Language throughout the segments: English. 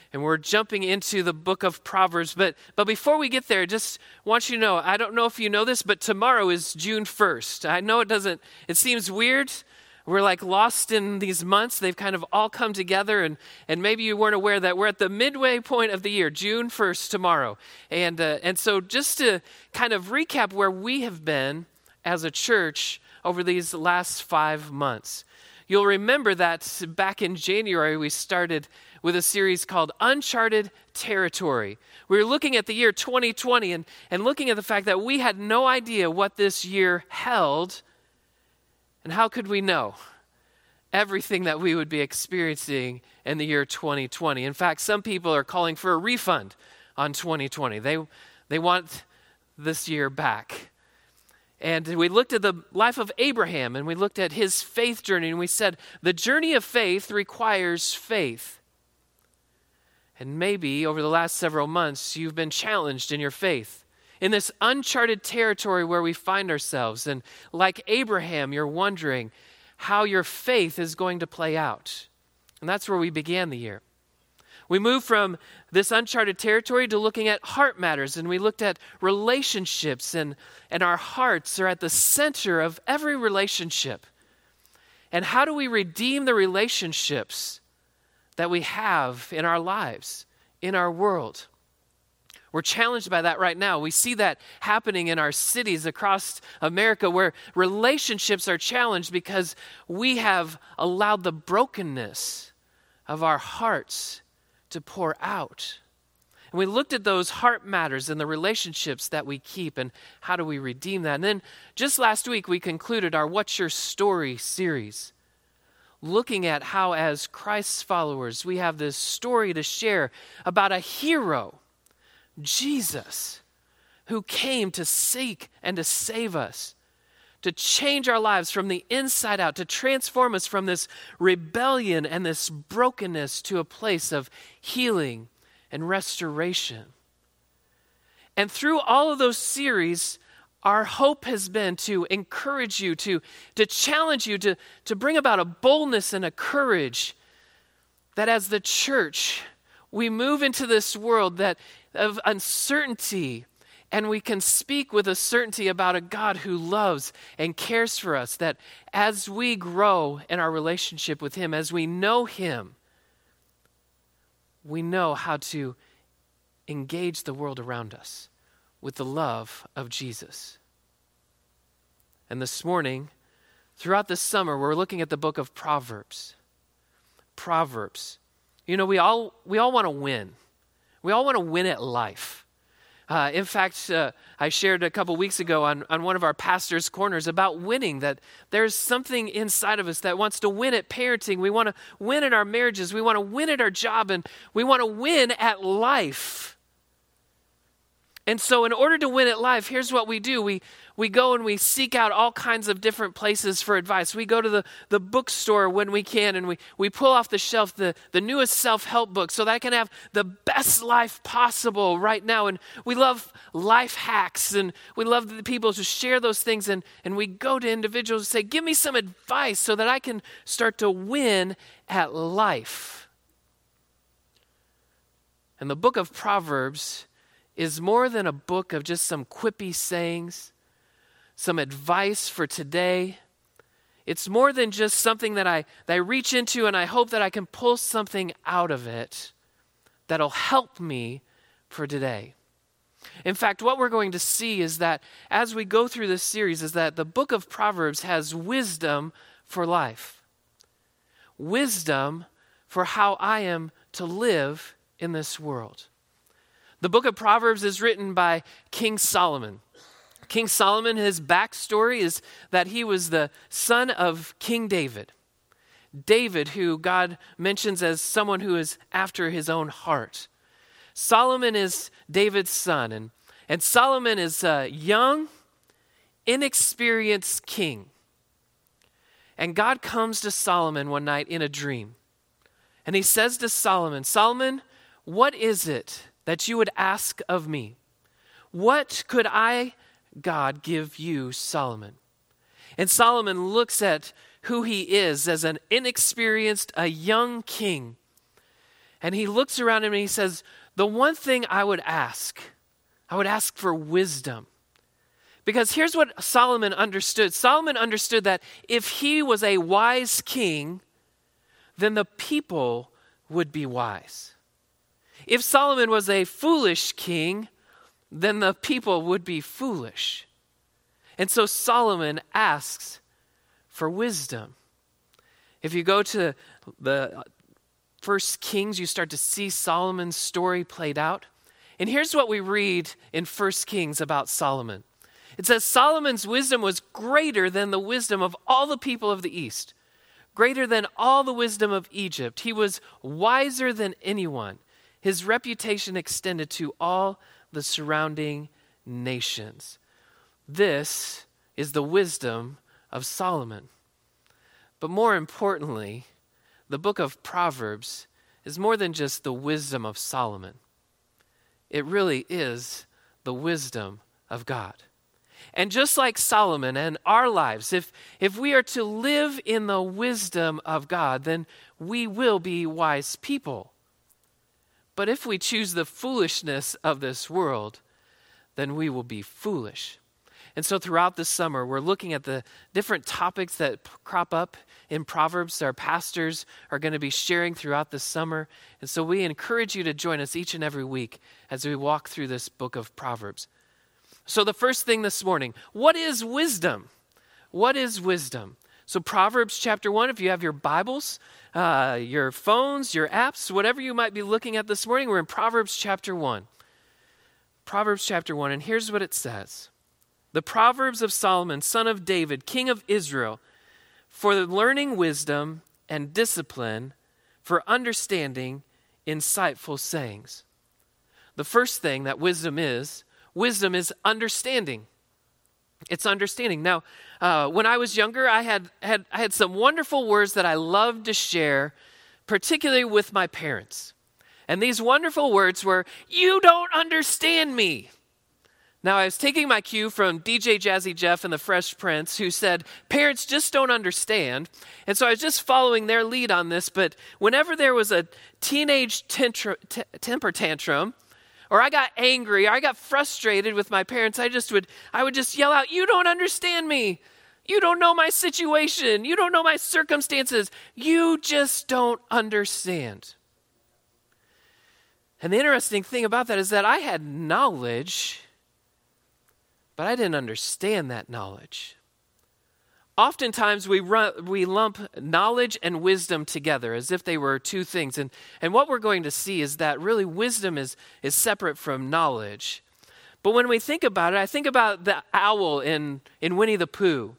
And we're jumping into the book of Proverbs. But before we get there, just want you to know, I don't know if you know this, but tomorrow is June 1st. I know it seems weird. We're like lost in these months. They've kind of all come together, and maybe you weren't aware that we're at the midway point of the year, June 1st tomorrow. And so just to kind of recap where we have been as a church over these last 5 months. You'll remember that back in January, we started with a series called Uncharted Territory. We were looking at the year 2020 and looking at the fact that we had no idea what this year held. And how could we know everything that we would be experiencing in the year 2020? In fact, some people are calling for a refund on 2020. They want this year back. And we looked at the life of Abraham, and we looked at his faith journey, and we said, the journey of faith requires faith. And maybe over the last several months, you've been challenged in your faith, in this uncharted territory where we find ourselves. And like Abraham, you're wondering how your faith is going to play out. And that's where we began the year. We moved from this uncharted territory to looking at heart matters, and we looked at relationships, and our hearts are at the center of every relationship. And how do we redeem the relationships that we have in our lives, in our world? We're challenged by that right now. We see that happening in our cities across America where relationships are challenged because we have allowed the brokenness of our hearts to pour out. And we looked at those heart matters and the relationships that we keep and how do we redeem that. And then just last week we concluded our What's Your Story series, looking at how as Christ's followers we have this story to share about a hero, Jesus, who came to seek and to save us, to change our lives from the inside out, to transform us from this rebellion and this brokenness to a place of healing and restoration. And through all of those series, our hope has been to encourage you, to challenge you, to bring about a boldness and a courage that as the church, we move into this world of uncertainty, and we can speak with a certainty about a God who loves and cares for us, that as we grow in our relationship with Him, as we know Him, we know how to engage the world around us with the love of Jesus. And this morning, throughout the summer, we're looking at the book of Proverbs. Proverbs. You know, we all want to win. We all want to win at life. In fact, I shared a couple weeks ago on one of our pastor's corners about winning, that there's something inside of us that wants to win at parenting. We want to win in our marriages. We want to win at our job, and we want to win at life. And so in order to win at life, here's what we do. We go and we seek out all kinds of different places for advice. We go to the bookstore when we can, and we pull off the shelf the newest self-help book so that I can have the best life possible right now. And we love life hacks, and we love the people to share those things. And we go to individuals and say, give me some advice so that I can start to win at life. And the book of Proverbs is more than a book of just some quippy sayings, some advice for today. It's more than just something that I reach into and I hope that I can pull something out of it that'll help me for today. In fact, what we're going to see is that as we go through this series is that the book of Proverbs has wisdom for life. Wisdom for how I am to live in this world. The book of Proverbs is written by King Solomon. King Solomon, his backstory is that he was the son of King David. David, who God mentions as someone who is after his own heart. Solomon is David's son, and Solomon is a young, inexperienced king. And God comes to Solomon one night in a dream. And he says to Solomon, Solomon, what is it that you would ask of me? What could I, God, give you, Solomon? And Solomon looks at who he is as an inexperienced, a young king. And he looks around him and he says, the one thing I would ask for wisdom. Because here's what Solomon understood. Solomon understood that if he was a wise king, then the people would be wise. If Solomon was a foolish king, then the people would be foolish. And so Solomon asks for wisdom. If you go to the First Kings, you start to see Solomon's story played out. And here's what we read in First Kings about Solomon. It says, Solomon's wisdom was greater than the wisdom of all the people of the East, greater than all the wisdom of Egypt. He was wiser than anyone. His reputation extended to all the surrounding nations. This is the wisdom of Solomon. But more importantly, the book of Proverbs is more than just the wisdom of Solomon. It really is the wisdom of God. And just like Solomon and our lives, if we are to live in the wisdom of God, then we will be wise people. But if we choose the foolishness of this world, then we will be foolish. And so throughout the summer, we're looking at the different topics that crop up in Proverbs. Our pastors are going to be sharing throughout the summer. And so we encourage you to join us each and every week as we walk through this book of Proverbs. So the first thing this morning, what is wisdom? What is wisdom? So Proverbs chapter 1, if you have your Bibles, your phones, your apps, whatever you might be looking at this morning, we're in Proverbs chapter 1. Proverbs chapter 1, and here's what it says. The Proverbs of Solomon, son of David, king of Israel, for learning wisdom and discipline, for understanding insightful sayings. The first thing that wisdom is understanding. It's understanding. Now, when I was younger, I had some wonderful words that I loved to share, particularly with my parents. And these wonderful words were, "You don't understand me." Now, I was taking my cue from DJ Jazzy Jeff and the Fresh Prince, who said, parents just don't understand. And so I was just following their lead on this, but whenever there was a teenage temper tantrum, or I got angry, or I got frustrated with my parents, I would just yell out, "You don't understand me. You don't know my situation. You don't know my circumstances. You just don't understand." And the interesting thing about that is that I had knowledge, but I didn't understand that knowledge. Oftentimes we lump knowledge and wisdom together as if they were two things. And what we're going to see is that really wisdom is separate from knowledge. But when we think about it, I think about the owl in Winnie the Pooh.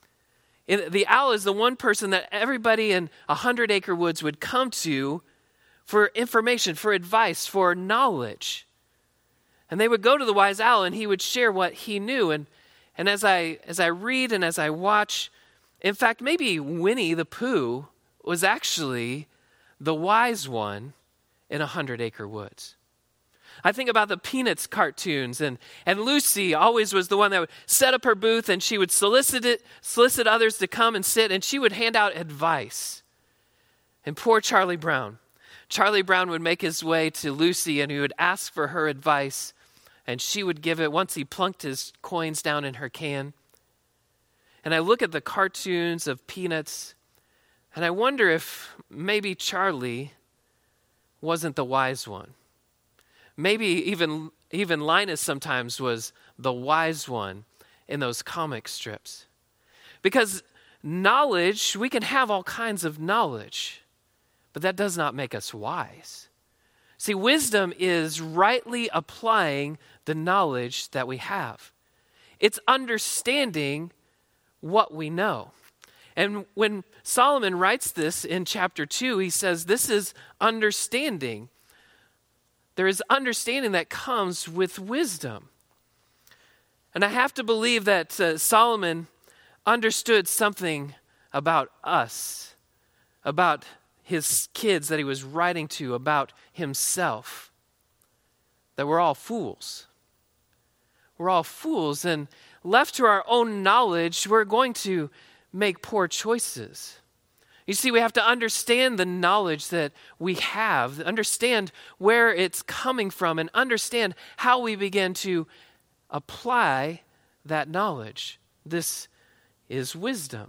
The owl is the one person that everybody in 100 Acre Woods would come to for information, for advice, for knowledge. And they would go to the wise owl and he would share what he knew. And as I read and as I watch, in fact, maybe Winnie the Pooh was actually the wise one in 100 Acre Woods. I think about the Peanuts cartoons, and Lucy always was the one that would set up her booth and she would solicit others to come and sit, and she would hand out advice. And poor Charlie Brown. Charlie Brown would make his way to Lucy and he would ask for her advice, and she would give it once he plunked his coins down in her can. And I look at the cartoons of Peanuts, and I wonder if maybe Charlie wasn't the wise one. Maybe even Linus sometimes was the wise one in those comic strips. Because knowledge, we can have all kinds of knowledge, but that does not make us wise. See, wisdom is rightly applying the knowledge that we have. It's understanding what we know. And when Solomon writes this in chapter 2, he says this is understanding. There is understanding that comes with wisdom. And I have to believe that Solomon understood something about us, about his kids that he was writing to, about himself, that we're all fools. We're all fools, and left to our own knowledge, we're going to make poor choices. You see, we have to understand the knowledge that we have, understand where it's coming from, and understand how we begin to apply that knowledge. This is wisdom.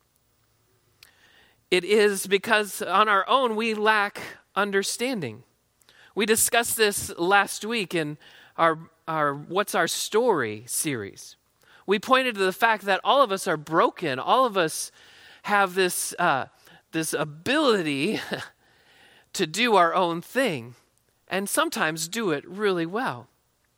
It is because on our own we lack understanding. We discussed this last week in our What's Our Story series. We pointed to the fact that all of us are broken. All of us have this ability to do our own thing, and sometimes do it really well.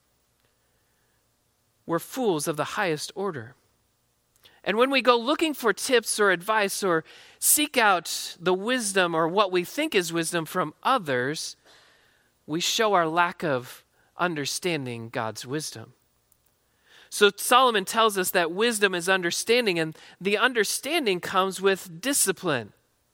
We're fools of the highest order. And when we go looking for tips or advice or seek out the wisdom or what we think is wisdom from others, we show our lack of understanding God's wisdom. So Solomon tells us that wisdom is understanding, and the understanding comes with discipline.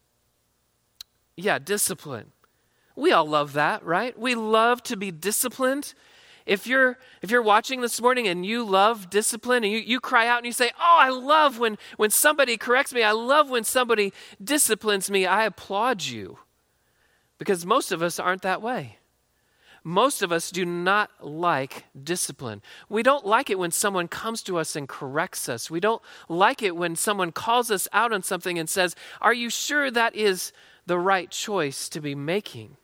Yeah, discipline. We all love that, right? We love to be disciplined. If you're watching this morning and you love discipline and you cry out and you say, oh, I love when somebody corrects me. I love when somebody disciplines me. I applaud you. Because most of us aren't that way. Most of us do not like discipline. We don't like it when someone comes to us and corrects us. We don't like it when someone calls us out on something and says, are you sure that is the right choice to be making?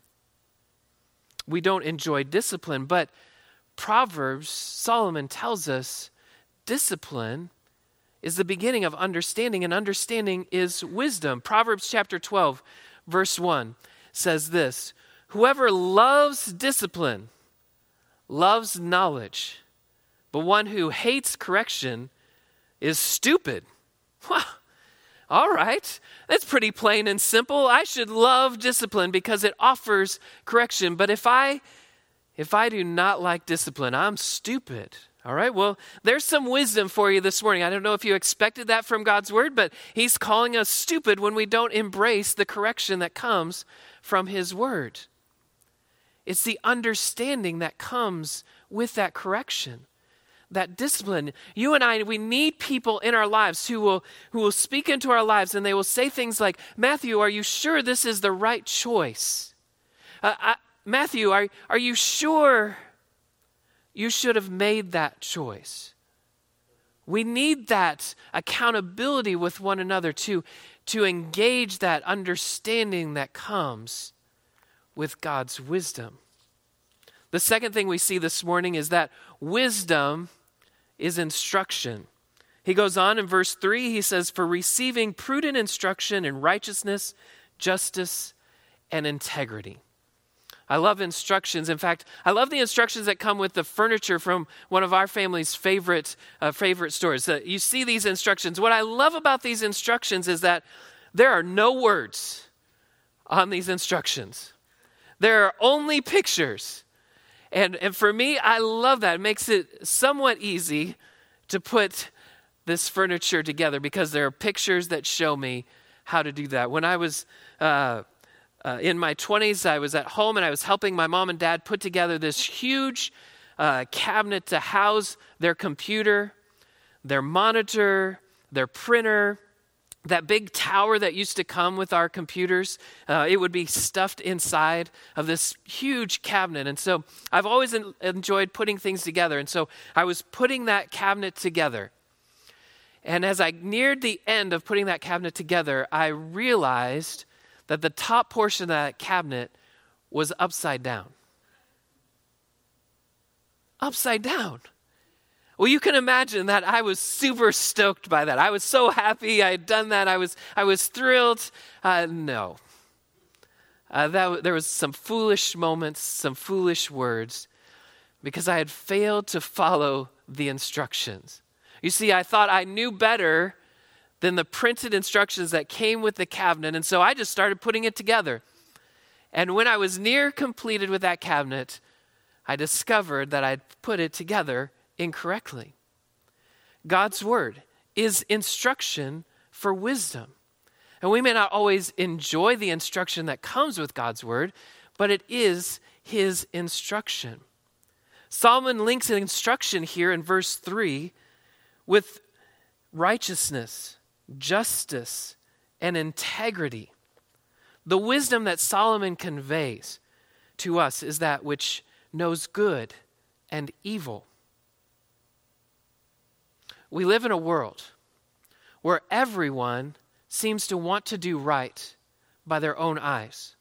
We don't enjoy discipline, but Proverbs, Solomon tells us discipline is the beginning of understanding, and understanding is wisdom. Proverbs chapter 12, verse 1 says this, whoever loves discipline loves knowledge, but one who hates correction is stupid. Wow. All right, that's pretty plain and simple. I should love discipline because it offers correction. But if I do not like discipline, I'm stupid. All right, well, there's some wisdom for you this morning. I don't know if you expected that from God's word, but he's calling us stupid when we don't embrace the correction that comes from his word. It's the understanding that comes with that correction. That discipline. You and I, we need people in our lives who will speak into our lives, and they will say things like, Matthew, are you sure this is the right choice? Matthew, are you sure you should have made that choice? We need that accountability with one another to engage that understanding that comes with God's wisdom. The second thing we see this morning is that wisdom is instruction. He goes on in verse 3, he says, for receiving prudent instruction in righteousness, justice, and integrity. I love instructions. In fact, I love the instructions that come with the furniture from one of our family's favorite stores. You see these instructions. What I love about these instructions is that there are no words on these instructions. There are only pictures. And for me, I love that. It makes it somewhat easy to put this furniture together because there are pictures that show me how to do that. When I was in my 20s, I was at home and I was helping my mom and dad put together this huge cabinet to house their computer, their monitor, their printer, that big tower that used to come with our computers. It would be stuffed inside of this huge cabinet. And so I've always enjoyed putting things together. And so I was putting that cabinet together. And as I neared the end of putting that cabinet together, I realized that the top portion of that cabinet was upside down. Upside down. Well, you can imagine that I was super stoked by that. I was so happy I had done that. I was thrilled. No. There was some foolish moments, some foolish words, because I had failed to follow the instructions. You see, I thought I knew better than the printed instructions that came with the cabinet, and so I just started putting it together. And when I was near completed with that cabinet, I discovered that I'd put it together incorrectly. God's word is instruction for wisdom. And we may not always enjoy the instruction that comes with God's word, but it is his instruction. Solomon links an instruction here in verse 3 with righteousness, justice, and integrity. The wisdom that Solomon conveys to us is that which knows good and evil. We live in a world where everyone seems to want to do right by their own eyes.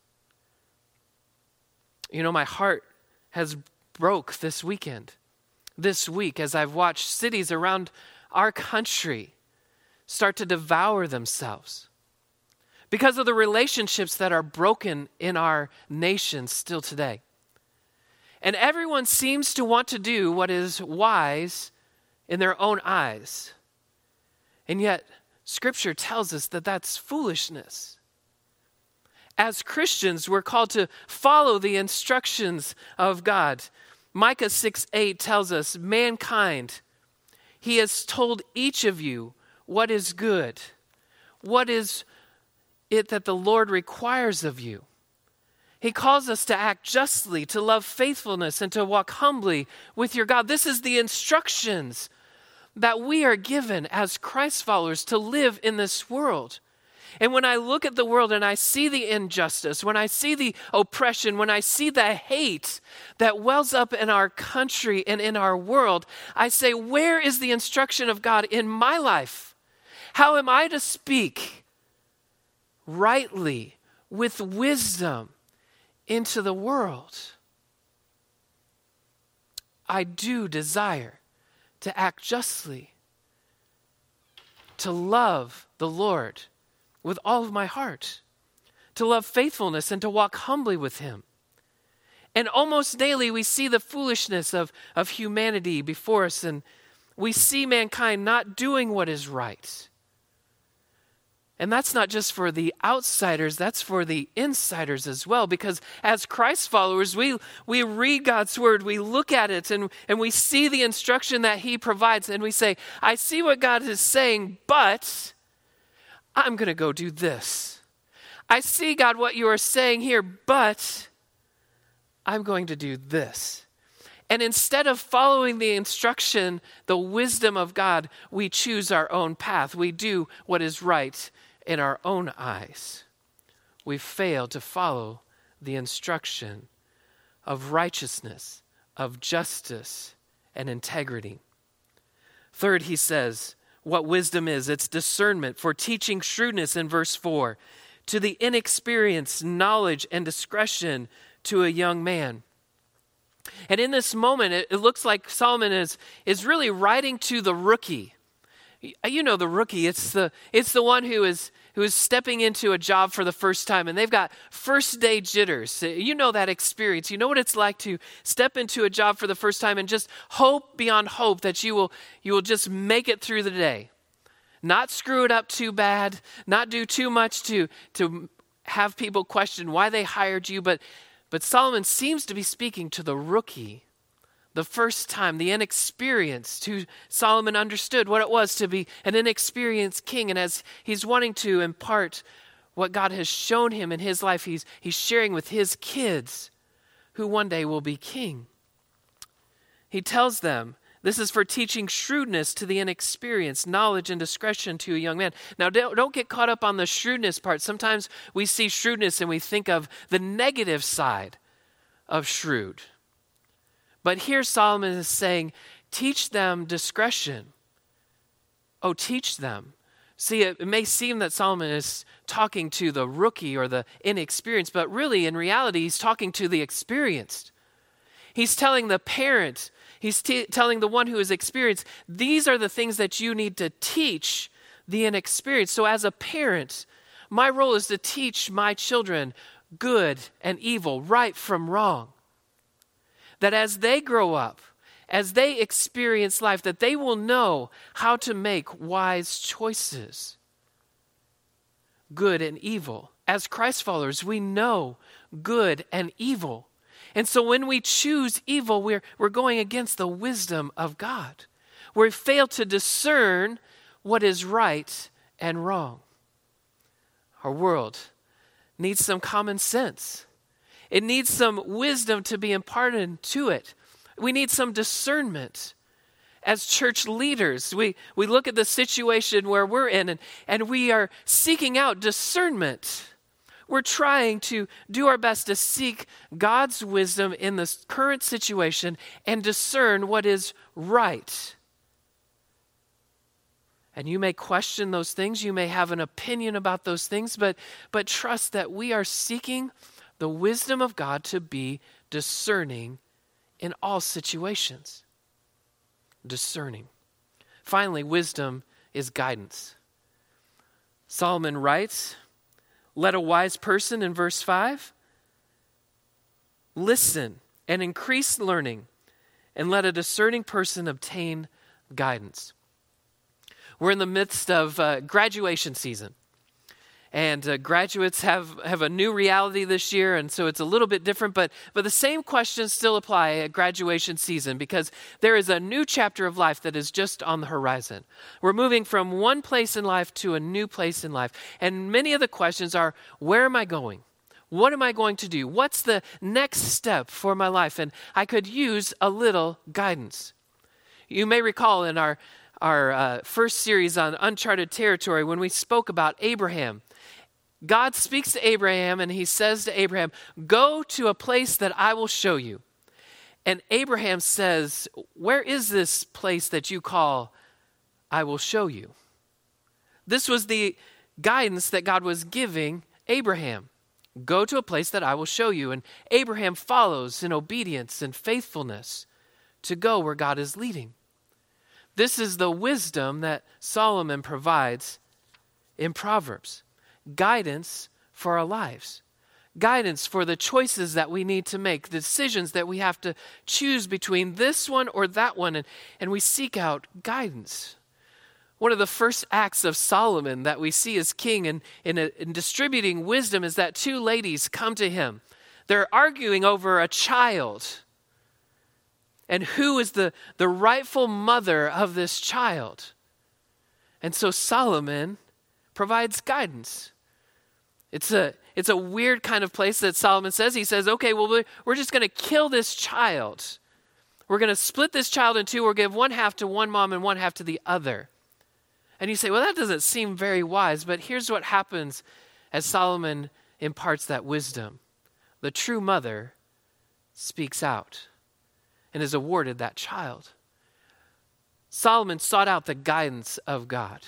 You know, my heart has broke this week, as I've watched cities around our country start to devour themselves because of the relationships that are broken in our nation still today. And everyone seems to want to do what is wise in their own eyes. And yet, Scripture tells us that that's foolishness. As Christians, we're called to follow the instructions of God. Micah 6:8 tells us, mankind, he has told each of you what is good. What is it that the Lord requires of you? He calls us to act justly, to love faithfulness, and to walk humbly with your God. This is the instructions that we are given as Christ followers to live in this world. And when I look at the world and I see the injustice, when I see the oppression, when I see the hate that wells up in our country and in our world, I say, where is the instruction of God in my life? How am I to speak rightly with wisdom into the world? I do desire to act justly, to love the Lord with all of my heart, to love faithfulness and to walk humbly with him. And almost daily we see the foolishness of humanity before us, and we see mankind not doing what is right. And that's not just for the outsiders, that's for the insiders as well. Because as Christ followers, we read God's word, we look at it, and we see the instruction that he provides, and we say, I see what God is saying, but I'm going to go do this. I see, God, what you are saying here, but I'm going to do this. And instead of following the instruction, the wisdom of God, we choose our own path. We do what is right in our own eyes. We fail to follow the instruction of righteousness, of justice, and integrity. Third, he says, what wisdom is. It's discernment for teaching shrewdness in verse 4. To the inexperienced, knowledge and discretion to a young man. And in this moment, it looks like Solomon is really writing to the rookie. You know the rookie, it's the one who is stepping into a job for the first time, and they've got first day jitters. You know that experience. You know what it's like to step into a job for the first time and just hope beyond hope that you will just make it through the day. Not screw it up too bad, not do too much to have people question why they hired you, but Solomon seems to be speaking to the rookie. The first time, the inexperienced, who Solomon understood what it was to be an inexperienced king. And as he's wanting to impart what God has shown him in his life, he's sharing with his kids who one day will be king. He tells them, this is for teaching shrewdness to the inexperienced, knowledge and discretion to a young man. Now, don't get caught up on the shrewdness part. Sometimes we see shrewdness and we think of the negative side of shrewd. But here Solomon is saying, teach them discretion. Oh, teach them. See, it may seem that Solomon is talking to the rookie or the inexperienced, but really, in reality, he's talking to the experienced. He's telling the parent, he's telling the one who is experienced, these are the things that you need to teach the inexperienced. So as a parent, my role is to teach my children good and evil, right from wrong. That as they grow up, as they experience life, that they will know how to make wise choices. Good and evil. As Christ followers, we know good and evil. And so when we choose evil, we're going against the wisdom of God. We fail to discern what is right and wrong. Our world needs some common sense. It needs some wisdom to be imparted to it. We need some discernment as church leaders. We look at the situation where we're in and we are seeking out discernment. We're trying to do our best to seek God's wisdom in this current situation and discern what is right. And you may question those things. You may have an opinion about those things, but trust that we are seeking the wisdom of God to be discerning in all situations. Discerning. Finally, wisdom is guidance. Solomon writes, "Let a wise person," in verse 5, "listen and increase learning, and let a discerning person obtain guidance." We're in the midst of graduation season. And graduates have a new reality this year, and so it's a little bit different, but the same questions still apply at graduation season because there is a new chapter of life that is just on the horizon. We're moving from one place in life to a new place in life, and many of the questions are, where am I going? What am I going to do? What's the next step for my life? And I could use a little guidance. You may recall in our first series on uncharted territory when we spoke about Abraham. God speaks to Abraham and he says to Abraham, "Go to a place that I will show you." And Abraham says, "Where is this place that you call I will show you?" This was the guidance that God was giving Abraham. Go to a place that I will show you. And Abraham follows in obedience and faithfulness to go where God is leading. This is the wisdom that Solomon provides in Proverbs. Guidance for our lives. Guidance for the choices that we need to make, the decisions that we have to choose between this one or that one, and we seek out guidance. One of the first acts of Solomon that we see as king in distributing wisdom is that two ladies come to him. They're arguing over a child. And who is the rightful mother of this child? And so Solomon provides guidance. It's a weird kind of place that Solomon says. He says, okay, well, we're just going to kill this child. We're going to split this child in two. We'll give one half to one mom and one half to the other. And you say, well, that doesn't seem very wise. But here's what happens as Solomon imparts that wisdom. The true mother speaks out and is awarded that child. Solomon sought out the guidance of God.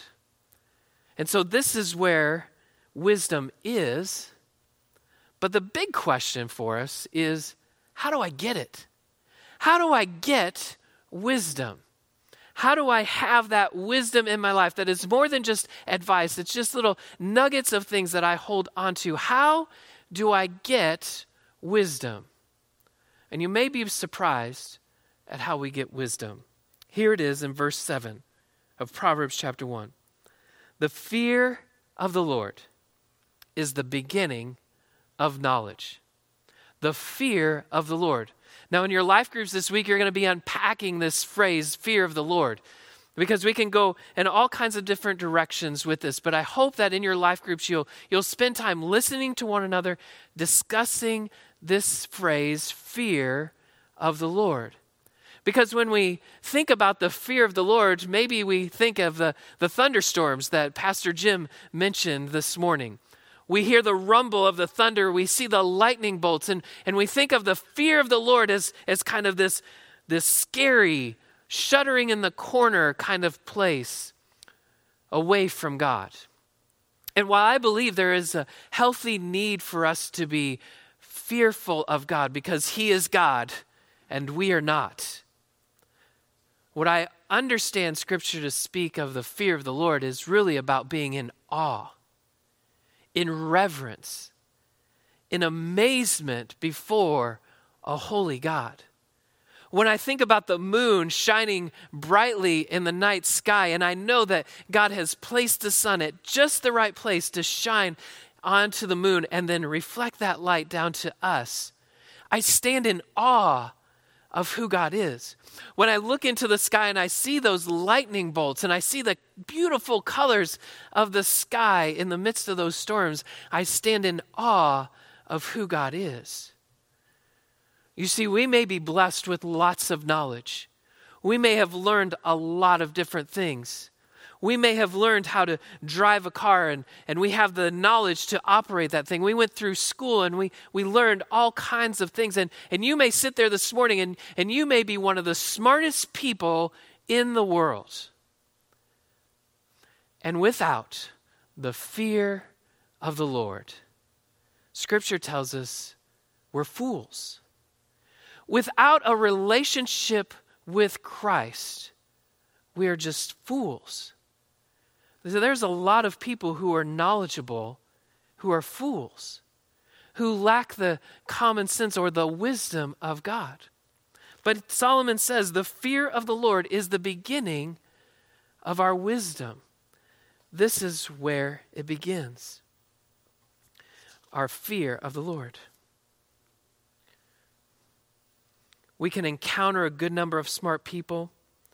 And so this is where wisdom is. But the big question for us is, how do I get it? How do I get wisdom? How do I have that wisdom in my life that is more than just advice? It's just little nuggets of things that I hold onto. How do I get wisdom? And you may be surprised at how we get wisdom. Here it is in verse 7 of Proverbs chapter 1. The fear of the Lord is the beginning of knowledge. The fear of the Lord. Now, in your life groups this week, you're going to be unpacking this phrase, fear of the Lord, because we can go in all kinds of different directions with this. But I hope that in your life groups, you'll spend time listening to one another, discussing this phrase, fear of the Lord. Because when we think about the fear of the Lord, maybe we think of the thunderstorms that Pastor Jim mentioned this morning. We hear the rumble of the thunder, we see the lightning bolts, and we think of the fear of the Lord as kind of this scary, shuddering in the corner kind of place away from God. And while I believe there is a healthy need for us to be fearful of God because He is God and we are not, what I understand Scripture to speak of the fear of the Lord is really about being in awe, in reverence, in amazement before a holy God. When I think about the moon shining brightly in the night sky, and I know that God has placed the sun at just the right place to shine onto the moon and then reflect that light down to us, I stand in awe of who God is. When I look into the sky and I see those lightning bolts and I see the beautiful colors of the sky in the midst of those storms, I stand in awe of who God is. You see, we may be blessed with lots of knowledge. We may have learned a lot of different things. We may have learned how to drive a car and we have the knowledge to operate that thing. We went through school and we learned all kinds of things. And you may sit there this morning and you may be one of the smartest people in the world. And without the fear of the Lord, Scripture tells us we're fools. Without a relationship with Christ, we are just fools. There's a lot of people who are knowledgeable who are fools, who lack the common sense or the wisdom of God. But Solomon says the fear of the Lord is the beginning of our wisdom. This is where it begins. Our fear of the Lord. We can encounter a good number of smart people,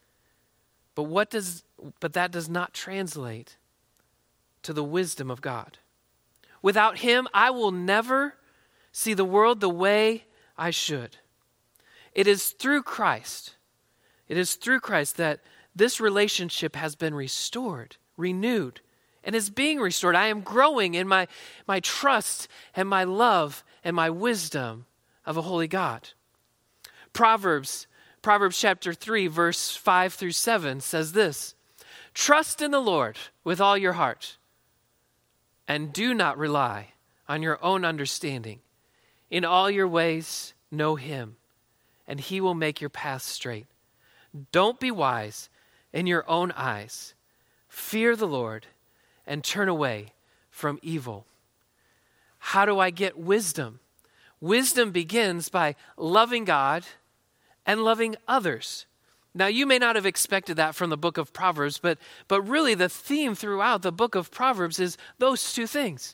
but that does not translate to the wisdom of God. Without Him, I will never see the world the way I should. It is through Christ. It is through Christ that this relationship has been restored, renewed, and is being restored. I am growing in my trust and my love and my wisdom of a holy God. Proverbs chapter 3, verse 5 through 7 says this: trust in the Lord with all your heart, and do not rely on your own understanding. In all your ways, know Him, and He will make your path straight. Don't be wise in your own eyes. Fear the Lord and turn away from evil. How do I get wisdom? Wisdom begins by loving God and loving others. Now, you may not have expected that from the book of Proverbs, but really the theme throughout the book of Proverbs is those two things.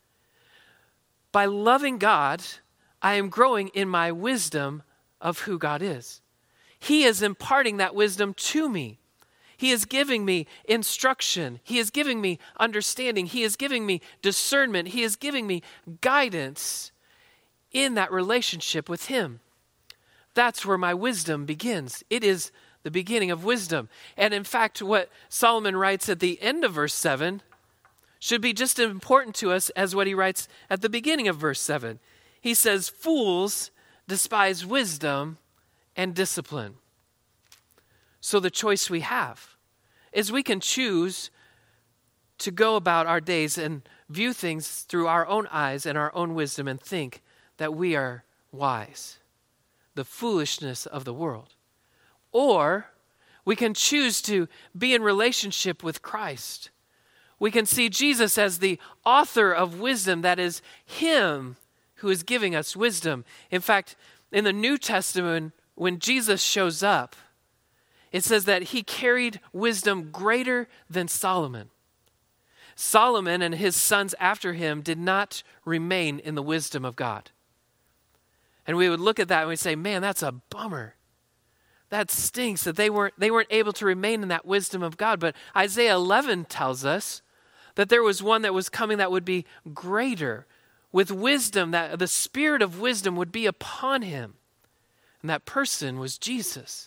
By loving God, I am growing in my wisdom of who God is. He is imparting that wisdom to me. He is giving me instruction. He is giving me understanding. He is giving me discernment. He is giving me guidance in that relationship with Him. That's where my wisdom begins. It is the beginning of wisdom. And in fact, what Solomon writes at the end of verse 7 should be just as important to us as what he writes at the beginning of verse 7. He says, fools despise wisdom and discipline. So the choice we have is we can choose to go about our days and view things through our own eyes and our own wisdom and think that we are wise. The foolishness of the world. Or we can choose to be in relationship with Christ. We can see Jesus as the author of wisdom, that is Him who is giving us wisdom. In fact, in the New Testament, when Jesus shows up, it says that He carried wisdom greater than Solomon. Solomon and his sons after him did not remain in the wisdom of God. And we would look at that and we'd say, man, that's a bummer. That stinks that they weren't able to remain in that wisdom of God. But Isaiah 11 tells us that there was one that was coming that would be greater, with wisdom, that the spirit of wisdom would be upon him. And that person was Jesus.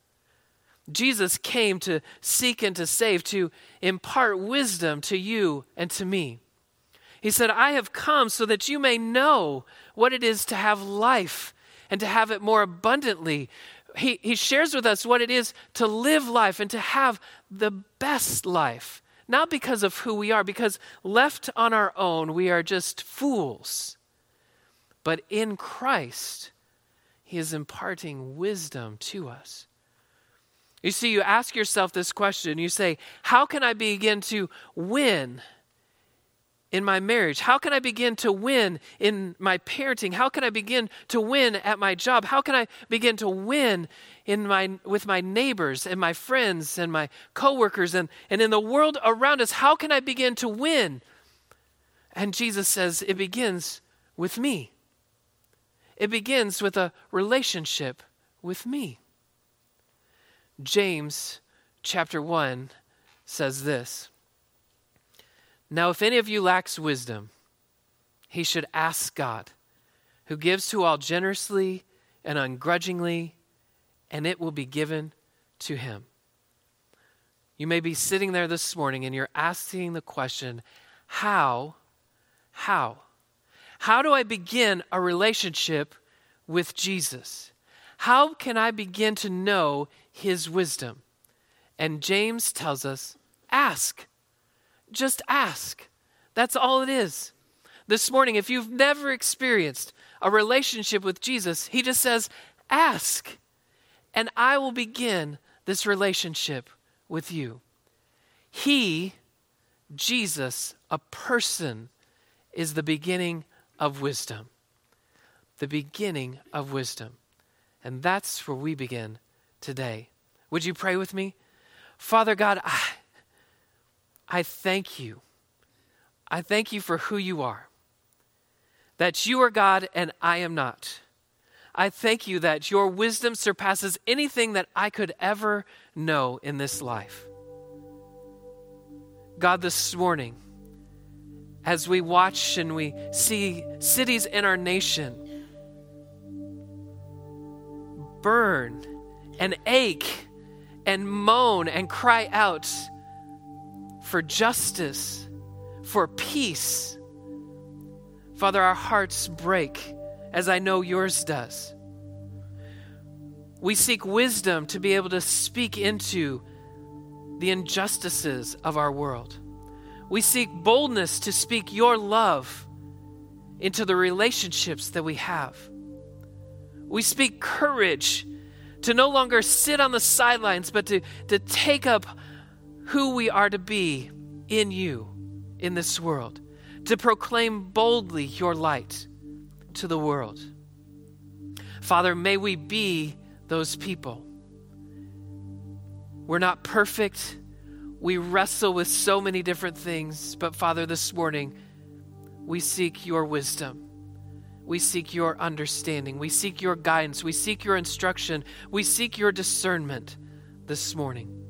Jesus came to seek and to save, to impart wisdom to you and to me. He said, I have come so that you may know what it is to have life and to have it more abundantly. He shares with us what it is to live life and to have the best life. Not because of who we are, because left on our own, we are just fools. But in Christ, He is imparting wisdom to us. You see, you ask yourself this question. You say, how can I begin to win in my marriage? How can I begin to win in my parenting? How can I begin to win at my job? How can I begin to win with my neighbors and my friends and my coworkers and in the world around us? How can I begin to win? And Jesus says it begins with me. It begins with a relationship with me. James chapter 1 says this: now, if any of you lacks wisdom, he should ask God, who gives to all generously and ungrudgingly, and it will be given to him. You may be sitting there this morning and you're asking the question, how do I begin a relationship with Jesus? How can I begin to know his wisdom? And James tells us, ask. Just ask. That's all it is. This morning, if you've never experienced a relationship with Jesus, he just says, ask, and I will begin this relationship with you. He, Jesus, a person, is the beginning of wisdom. The beginning of wisdom. And that's where we begin today. Would you pray with me? Father God, I thank you. I thank you for who you are. That you are God and I am not. I thank you that your wisdom surpasses anything that I could ever know in this life. God, this morning, as we watch and we see cities in our nation burn and ache and moan and cry out for justice, for peace, Father, our hearts break, as I know yours does. We seek wisdom to be able to speak into the injustices of our world. We seek boldness to speak your love into the relationships that we have. We speak courage to no longer sit on the sidelines, but to take up who we are to be in you, in this world. To proclaim boldly your light to the world. Father, may we be those people. We're not perfect. We wrestle with so many different things. But Father, this morning, we seek your wisdom. We seek your understanding. We seek your guidance. We seek your instruction. We seek your discernment this morning.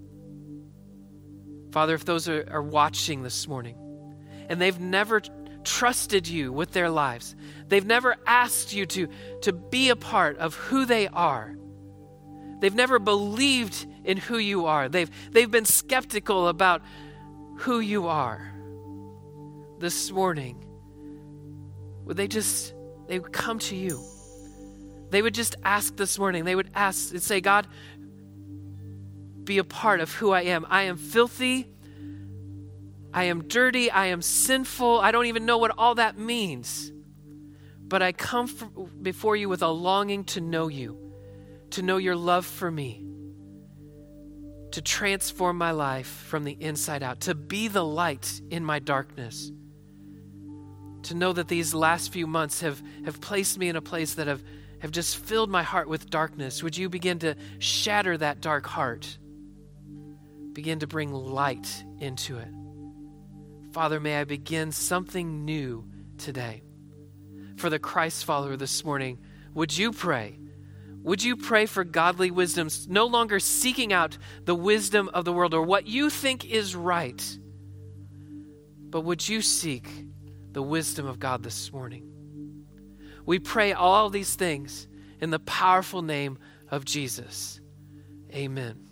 Father, if those are watching this morning, and they've never trusted you with their lives. They've never asked you to be a part of who they are. They've never believed in who you are. They've been skeptical about who you are. This morning, would they would come to you. They would just ask this morning. They would ask and say, God, be a part of who I am. I am filthy. I am dirty, I am sinful, I don't even know what all that means. But I come before you with a longing to know you, to know your love for me, to transform my life from the inside out, to be the light in my darkness, to know that these last few months have placed me in a place that have just filled my heart with darkness. Would you begin to shatter that dark heart? Begin to bring light into it. Father, may I begin something new today. For the Christ follower this morning, would you pray? Would you pray for godly wisdom, no longer seeking out the wisdom of the world or what you think is right, but would you seek the wisdom of God this morning? We pray all these things in the powerful name of Jesus. Amen.